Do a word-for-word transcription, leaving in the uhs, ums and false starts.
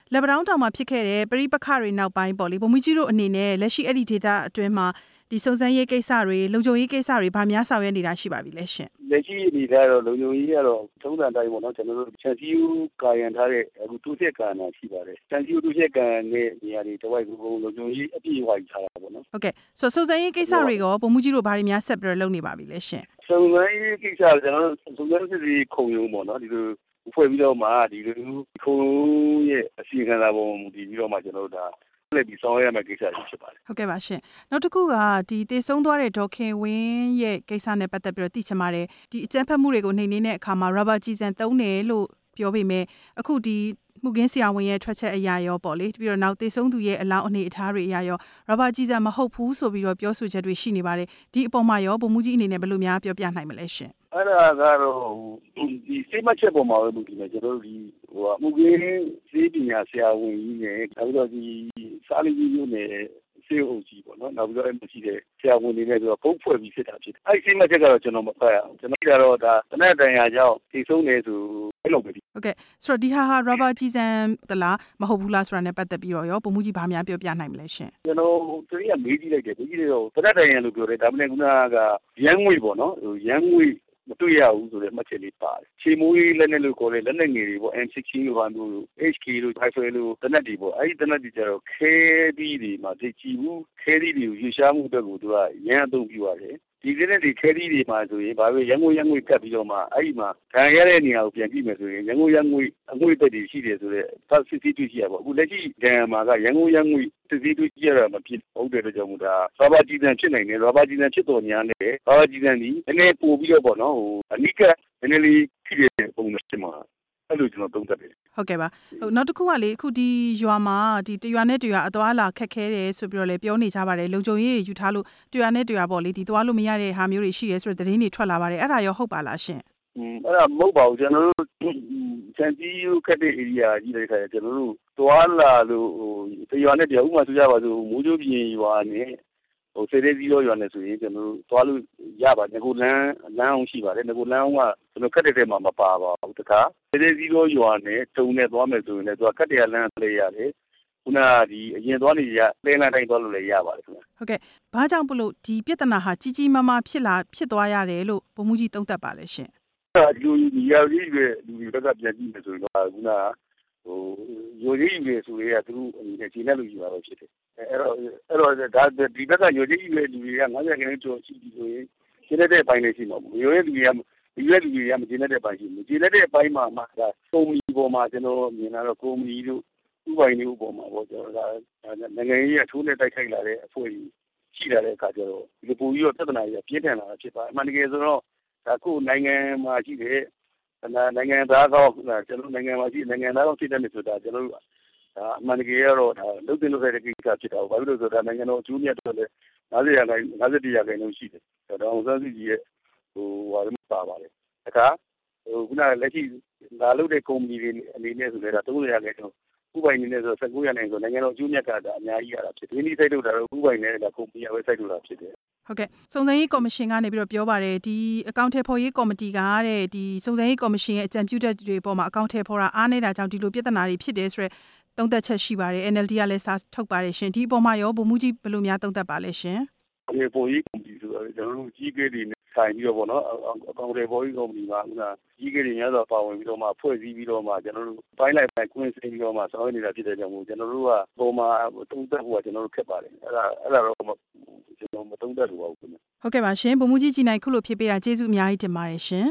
လက်ပံတောင်းတောင်မှာဖြစ်ခဲ့တဲ့ပရိပခတွေနောက်ပိုင်းပေါ့လေဗိုလ်မှူးကြီးတို့အနေနဲ့လက်ရှိအဲ့ဒီဒေတာအတွင်းမှာဒီစုံစမ်းရေးကိစ္စတွေလုံခြုံရေးကိစ္စတွေဗာများဆောင်ရွက်နေတာရှိပါပြီလဲရှင်လက်ရှိအနေနဲ့တော့လုံခြုံရေးကတော့သုံးသပ်တိုင်းပေါ့နော်ကျွန်တော်တို့ချက်စီးဦးကာရန်ထားတဲ့အခုတိုးချက်ကန်တာရှိပါတယ်ချက်စီးဦးတိုးချက်ကန်တဲ့နေရာတွေတဝိုက်ကိုလုံခြုံရေးအပြည့်အဝကြီးထားတာပေါ့နော်ဟုတ်ကဲ့ဆိုစုံစမ်းရေးကိစ္စတွေရောဗိုလ်မှူးကြီးတို့ဘာတွေများဆက်ပြီးလုပ်နေပါပြီလဲရှင်စုံစမ်းရေးကိစ္စကျွန်တော်တို့စုံစမ်းစစ်ဆေးခုံရုံပေါ့နော်ဒီလိုဖွဲ့ပြီးတော့မှဒီလိုခုံရဲ့အစီအကံလာပုံမူတည်ပြီးတော့မှကျွန်တော်တို့ဒါလက်ပြီးဆောင်ရွက်ရမယ့်ကိစ္စတွေဖြစ်ပါတယ်ဟုတ်ကဲ့ပါရှင်နောက်တစ်ခုကဒီတည်ဆုံးသွားတဲ့ဒေါ်ခင်ဝင်းရဲ့ကိစ္စနဲ့ပတ်သက်ပြီးတော့သိချင်ပါတယ်ဒီအကြမ်းဖက်မှုတွေကိုနှိမ်နင်းတဲ့အခါမှာ rubber ကြီးစံသုံးတယ်လို့ပြောပေမဲ့အခုဒီမှုကင်းဆရာဝန်ရဲ့ထွက်ချက်အရာရောပေါ့လေပြီးတော့နောက်တည်ဆုံးသူရဲ့အလောင်းအနေအထားတွေအရာရော rubber ကြီးစံမဟုတ်ဘူးဆိုပြီးတော့ပြောဆိုချက်တွေရှိနေပါတယ်ဒီအပေါ်မှာရောဗိုလ်မှူးကြီးအနေနဲ့ဘယ်လိုများပြောပြနိုင်မလဲရှင်အဲ့ဒါကတော့ဒီစိတ်မချက်ပေါ်မှာပဲဒီမှာကျွန်တော်တို့ဒီဟိုအမှုကင်းစေပညာဆရာဝန်ကြီးနဲ့နောက်ပြီးတော့ဒီစားလီကြီးမျိုးနဲ့စေအုပ်ကြီးပေါ့နော်နောက်ပြီးတော့အဲ့မရှိတဲ့ဆရာဝန်တွေနဲ့ဆိုတော့ပုံဖွဲ့ပြီးဖြစ်တာဖြစ်တယ်အဲ့ဒီစိတ်မချက်ကတော့ကျွန်တော်မဖတ်ရအောင်ကျွန်တော်ကတော့ဒါတနက်တန်ရာကြောင့်ထိဆုံးနေဆိုအဲ့လိုပဲဒီဟုတ်ကဲ့ဆိုတော့ဒီဟာဟာ rubber ကြီးစံတလားမဟုတ်ဘူးလားဆိုတာနဲ့ပတ်သက်ပြီးတော့ရောဗိုလ်မှူးကြီးဘာများပြောပြနိုင်မလဲရှင်ကျွန်တော်သူကမေးကြည့်လိုက်တယ်မေးကြည့်တော့တနက်တန်ရာလို့ပြောတယ်ဒါပေမဲ့ခုနကရန်ငွေပေါ့နော်ရန်ငွေမတွေ့ရဘူးဆိုတဲ့မှတ်ချက်လေးပါတယ်။ချေမိုးရေးလက်နဲ့လို့ခေါ်တဲ့လက်နဲ့ငယ်တွေပေါ့ M 16 လို့ဟာမျိုး H K လို့ Rifle လို့တနက်တွေပေါ့အဲဒီတနက်တွေကျတော့ခဲသီးတွေမှာသိကြည့်ဘူးခဲသီးတွေကိုရွှေရှားမှုအတွက်ကိုသူကရန်အသုံးပြုရတယ်။ဒီကနေ့ဒီခဲသီးတွေမှာဆိုရင်ဘာပဲရန်ငွေရန်ငွေကတ်ပြီးတော့မှအဲဒီမှာခံရတဲ့နေရာကိုပြန်ကြည့်မယ်ဆိုရင်ရန်ငွေရန်ငွေအငွေသက်တွေရှိတယ်ဆိုတော့သတ်စစ်စစ်တွေ့ရှိရပေါ့အခုလက်ရှိဒဏ်မှာကရန်ငွေရန်ငွေစစ်စစ်တွေ့ရှိရတာမဖြစ်ဟုတ်တဲ့အတွက်ကြောင့်မို့ဒါရာဘာကြီးစံဖြစ်နိုင်တယ်ရာဘာကြီးစံဖြစ်တော်ညာနဲ့ရာဘာကြီးစံဒီနည်းနည်းပို့ပြီးတော့ပေါ့နော်ဟိုအနိကနည်းနည်းလေးဖြစ်တဲ့ပုံစံဖြစ်မှာအဲ့လိုကျွန်တော်သုံးသပ်တယ်ဟုတ်ကဲ့ပါဟိုနောက်တစ်ခုကလေအခုဒီရွာမှာဒီတရွာနဲ့တရွာအသွားလာခက်ခဲတယ်ဆိုပြီးတော့လည်းပြောနေကြပါတယ်လုံခြုံရေးယူထားလို့တရွာနဲ့တရွာပေါ့လေဒီသွားလို့မရတဲ့ဟာမျိုးတွေရှိရဲဆိုတဲ့သတင်းတွေထွက်လာပါတယ်အဲ့ဒါရောဟုတ်ပါလားရှင်อืมအဲ့ဒါမဟုတ်ပါဘူးကျွန်တော်တို့စံကြီးယူခက်တဲ့ area ကြီးတဲ့ခါကျကျွန်တော်တို့သွားလာလို့ဟိုတရွာနဲ့တရွာဥပမာဆိုကြပါစို့မိုးကြိုးပြင်ရွာနဲ့ဟိုစေတဲ့စီးရောရွာနဲ့ဆိုရင်ကျွန်တော်တို့သွားလို့ရပါတယ်ငကိုလန်းလမ်းအောင်ရှိပါတယ်ငကိုလမ်းအောင်ကကျွန်တော်ခက်တဲ့ထဲမှာမပါပါဘူးတခါစေတဲ့စီးရောရွာနဲ့တုံနဲ့သွားမယ်ဆိုရင်လည်းသူကခက်တဲ့လမ်းလေးရတယ်ခုနကဒီအရင်သွားနေရလဲလမ်းတိုင်းသွားလို့လည်းရပါတယ်ခင်ဗျဟုတ်ကဲ့ဘာကြောင့်ဘလို့ဒီပြဿနာဟာကြီးကြီးမားမားဖြစ်လာဖြစ်သွားရတယ်လို့ဗိုလ်မှူးကြီးသုံးသပ်ပါလဲရှင်လူဒီရည်ရွယ်လူတွေဘက်ကပြန်ကြည့်မယ်ဆိုရင်တော့ခုနကဟိုရိုးရည်ရွယ်ဆိုရဲကသူတို့အနေနဲ့ခြေနဲ့လူကြီးပါပဲဖြစ်တယ်အဲ့တော့အဲ့တော့ဒါဒီဘက်ကရိုးရည်ရွယ်လူတွေကငါးဆယ်ခန်းကျော်ရှိပြီဆိုရင်ခြေနဲ့တဲ့ပိုင်းလေးရှိမှာပေါ့ရိုးရည်လူတွေကဒီရွယ်လူတွေကမခြေနဲ့တဲ့ပိုင်းရှိဘူးခြေနဲ့တဲ့ပိုင်းမှာမှဒါကုမ္ပဏီပေါ်မှာကျွန်တော်မြင်လာတော့ကုမ္ပဏီတို့ဥပိုင်တို့ပေါ်မှာပေါ့ကျွန်တော်ဒါနိုင်ငံရေးအထိုးနဲ့တိုက်ခိုက်လာတဲ့အဖွဲ့ကြီးရှိလာတဲ့အခါကျတော့ဒီလိုပုံပြီးတော့ပြဿနာကြီးပြင်းထန်လာတာဖြစ်ပါတယ်အမှန်တကယ်ဆိုတော့ဒါခုနိုင်ငံမှာရှိတဲ့နိုင်ငံသားကောကျွန်တော်နိုင်ငံမှာရှိနိုင်ငံသားကောဖြစ်တဲ့ဆိုတာကျွန်တော်ဒါအမှန်တကယ်ကတော့ဒါလုတ်တင်လုတ်တဲ့ကိစ္စဖြစ်တာဘာလို့လဲဆိုတော့နိုင်ငံတော်အကျိုးမြတ်တော့လေငါးဆယ်ရာခိုင်ငါးဆယ်တစ်ရာခိုင်နှုန်းရှိတယ်ဒါအောင်ဆန်းစုကြည်ရဲ့ဟိုဟာလည်းပါပါတယ်တခါဟိုခုနလက်ရှိဒါလုတ်တဲ့ကုမ္ပဏီတွေအနေနဲ့ဆိုလည်းဒါသုံးဆယ်ရာခိုင်နှုန်းဥပိုင်နေနဲ့ဆို၁၉ရာခိုင်နှုန်းဆိုနိုင်ငံတော်အကျိုးမြတ်ကဒါအများကြီးရတာဖြစ်တယ်ဒီနေ့စိုက်ထုတ်တာတော့ဥပိုင်နဲ့ဒါကုမ္ပဏီကပဲစိုက်ထုတ်တာဖြစ်တယ်ဟုတ်ကဲ့စုံစမ်းရေးကော်မရှင်ကနေပြီးတော့ပြောပါတယ်ဒီအကောင့်ထဲဖော်ရေးကော်မတီကတဲ့ဒီစုံစမ်းရေးကော်မရှင်ရဲ့အကြံပြုချက်တွေပေါ်မှာအကောင့်ထဲဖော်တာအားနေတာကြောင့်ဒီလိုပြဿနာတွေဖြစ်တယ်ဆိုတော့သုံးသက်ချက်ရှိပါတယ် N L D ကလည်းစာထုတ်ပါတယ်ရှင်ဒီအပေါ်မှာရောဗိုလ်မှူးကြီးဘယ်လိုများသုံးသက်ပါလဲရှင်ဒီဖော်ရေးကော်မတီဆိုတော့ကျွန်တော်တို့ကြီးကဲတွေနဲ့ဆိုင်ပြီးတော့ပေါ့နော်အကောင့်ထဲဖော်ရေးကော်မတီမှာကကြီးကဲတွေများစွာပါဝင်ပြီးတော့မှဖွဲ့စည်းပြီးတော့မှကျွန်တော်တို့ပိုင်းလိုက်ပိုင်းကွင်းစင်းပြီးတော့မှဆောင်ရွက်နေတာဖြစ်တဲ့ကြောင့်မို့ကျွန်တော်တို့ကပုံမှာသုံးသက်ဖို့ကကျွန်တော်တို့ခက်ပါတယ်အဲ့ဒါအဲ့ဒါတော့ကျွန်တော်မသုံးသက်လို့ပါဘူးခင်ဗျဟုတ်ကဲ့ပါရှင်ဗိုလ်မှူးကြီးကြည်နိုင်ခုလိုဖြစ်ပေးတာကျေးဇူးအများကြီးတင်ပါတယ်ရှင်